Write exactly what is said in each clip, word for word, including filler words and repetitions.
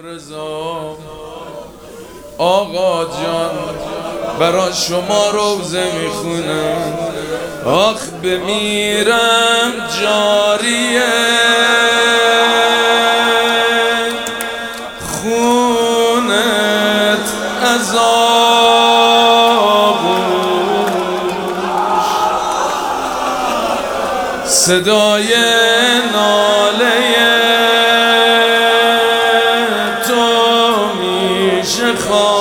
رضا آقا جان برا شما روزه میخونم. آخ بمیرم جاریه خونت از آغوش، صدای ناله تو میشه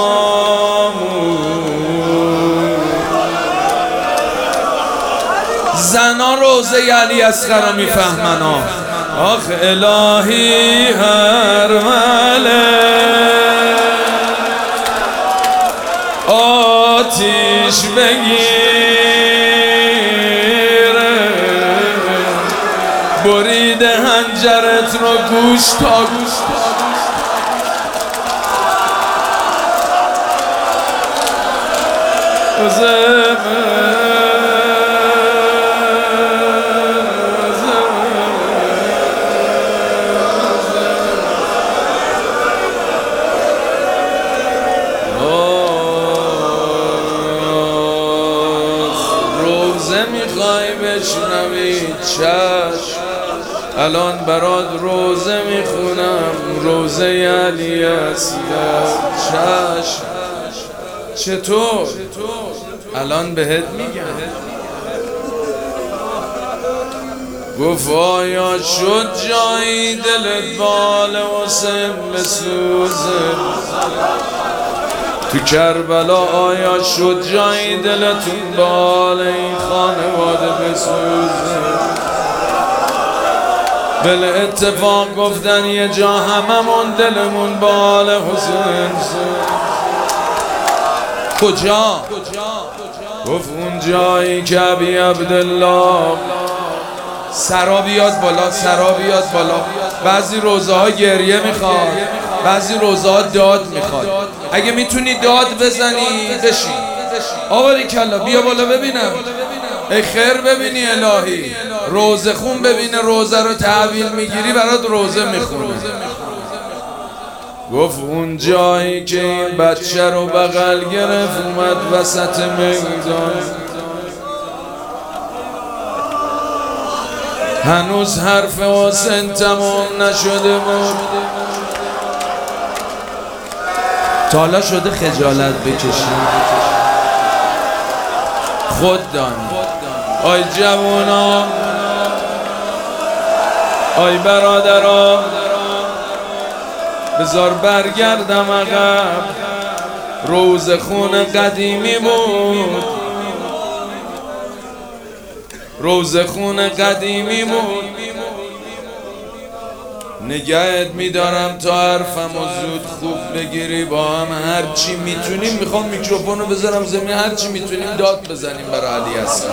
زنا روزه علی اصغر میفهمن. آخ الهی هر مله آتیش بگیره، بریده هنجرت رو گوش تا گوش میخوای بشنوی چشم، الان برات روزه میخونم، روزه علی اصغر. چشم چطور؟ الان بهت میگم. گفت آیا شد جایی دلت بال حسین بسوزه؟ تو کربلا آیا شد جایی دلتون بال این خانواده بسوزه؟ بل اتفاق گفتن یه جا هممون دلمون بال حسین. کجا؟ گفت اون جایی که ابی عبدالله سرا بیاد بالا، سرا بیاد بالا. بعضی روزه ها گریه میخواد، بعضی روزه ها داد میخواد. اگه میتونی داد بزنی بشین. آوری کلا بیا بالا ببینم. ای خیر ببینی الهی، روزه خون ببینه روزه رو تحویل میگیری برات روزه میخونه. گفت اون جایی که این بچه رو بغل گرفت اومد وسط میدان، هنوز حرف حسین تمام نشده بود. تا حالا شده خجالت بکشی؟ خود دانی. آی جوونا، آی برادران، بذار برگردم عقب. روز خون قدیمی بود، روز خون قدیمی بود. نگهت میدارم تا حرفم و زود خوب بگیری. با هم هرچی میتونیم، میخوام میکروفونو بذارم زمین، هرچی میتونیم داد بزنیم برای علی اصغر.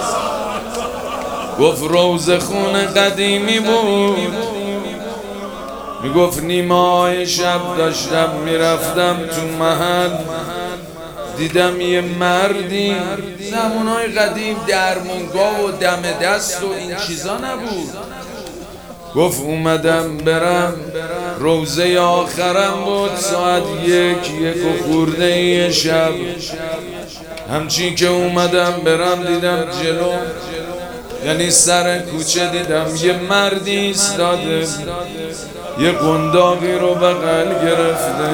گفت روز خون قدیمی بود، میگفت نیمه شب داشتم میرفتم تو محل، دیدم یه مردی. زمانهای قدیم درمونگاه و دم دست و این چیزا نبود. گفت اومدم برم، روزه آخرم بود، ساعت یک یک و خورده یه شب. همچین که اومدم برم دیدم جلو، یعنی سر کوچه دیدم یه مردی ایستاده، یه قنداقی رو بغل گرفته.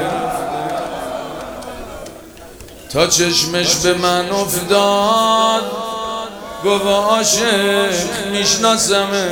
تا چشمش به من افتاد گفت عاشق میشناسمه،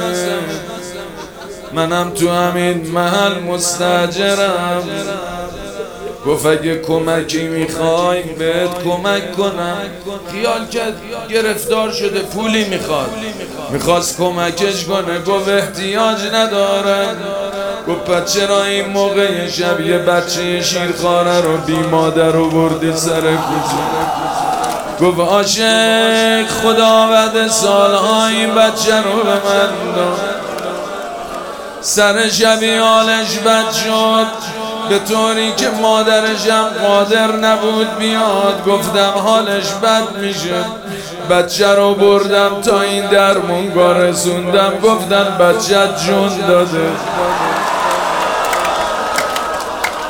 منم تو همین محل مستاجرم. گفت اگه کمکی میخوای بهت کمک کنم. خیال کرد گرفتار شده پولی میخواد، میخواست کمکش کنه. گفت احتیاج ندارم. گفت پس چرا این موقع شب یه بچه شیرخواره رو بی مادر رو بردی سر کوچه؟ گفت عاشق خدا بعد سالها این بچه رو به من داد. سر شبی حالش بد شد، به طوری که مادرشم قادر نبود بیاد. گفتم حالش بد میشه، بچه رو بردم تا این درمونگاه رسوندم. گفتن بچه جون داده.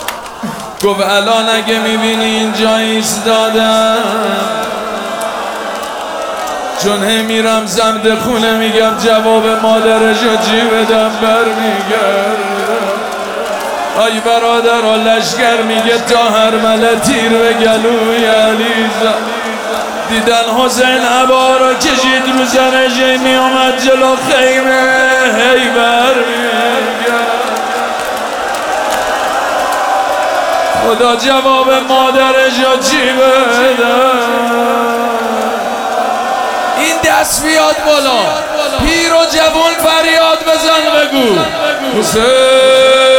گفت الان اگه میبینی اینجا ایستادم، چون هی میرم سمت خونه میگم جواب مادرشو چی بدم برمیگردم. آی برادر لشکر میگه تا هرمله تیر به گلوی علیزا. دیدن حسین عبا رو کشید رو سرش میامد جلو خیمه هی برمیگرد. خدا جواب مادرش رو چی بدم. این دست بیاد بالا، پیر و جوان فریاد بزن بگو حسین.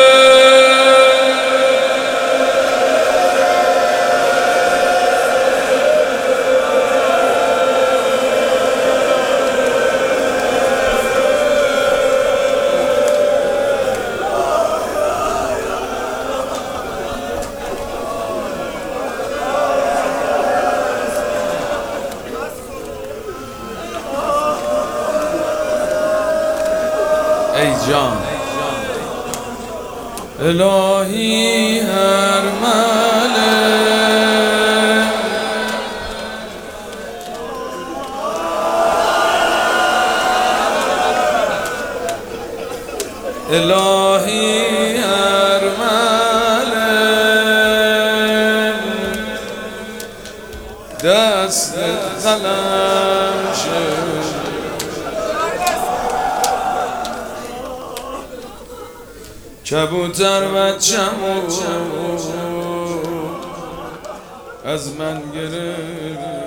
ای جان الهی هرمله الهی هرمله دست قلم شد. کبوتر بچه‌مو از من گرفت.